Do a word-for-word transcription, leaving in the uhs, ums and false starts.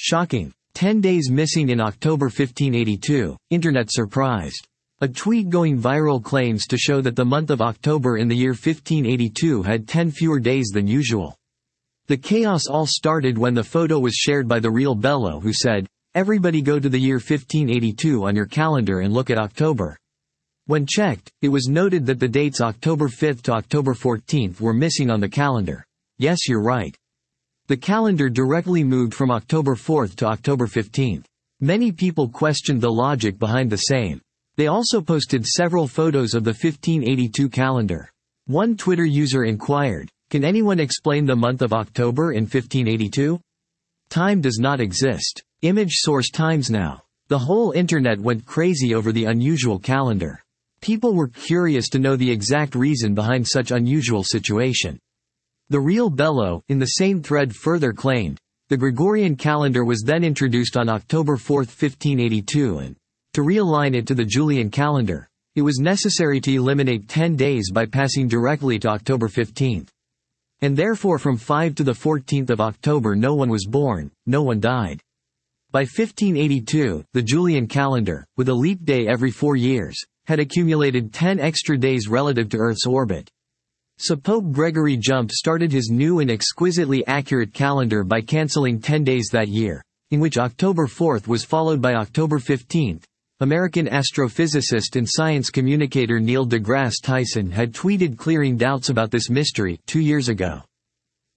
Shocking. ten days missing in October fifteen eighty-two, Internet surprised. A tweet going viral claims to show that the month of October in the year fifteen eighty-two had ten fewer days than usual. The chaos all started when the photo was shared by the real Bello, who said, "Everybody go to the year fifteen eighty-two on your calendar and look at October." When checked, it was noted that the dates October fifth to October fourteenth were missing on the calendar. Yes, you're right. The calendar directly moved from October fourth to October fifteenth. Many people questioned the logic behind the same. They also posted several photos of the fifteen eighty-two calendar. One Twitter user inquired, "Can anyone explain the month of October in fifteen eighty-two? Time does not exist." Image source Times Now. The whole internet went crazy over the unusual calendar. People were curious to know the exact reason behind such unusual situation. The real Bello, in the same thread, further claimed, the Gregorian calendar was then introduced on October fourth fifteen eighty-two and, to realign it to the Julian calendar, it was necessary to eliminate ten days by passing directly to October fifteenth. And therefore from five to the fourteenth of October no one was born, no one died. By fifteen eighty-two, the Julian calendar, with a leap day every four years, had accumulated ten extra days relative to Earth's orbit. So Pope Gregory jump-started his new and exquisitely accurate calendar by canceling ten days that year, in which October fourth was followed by October fifteenth. American astrophysicist and science communicator Neil deGrasse Tyson had tweeted clearing doubts about this mystery two years ago.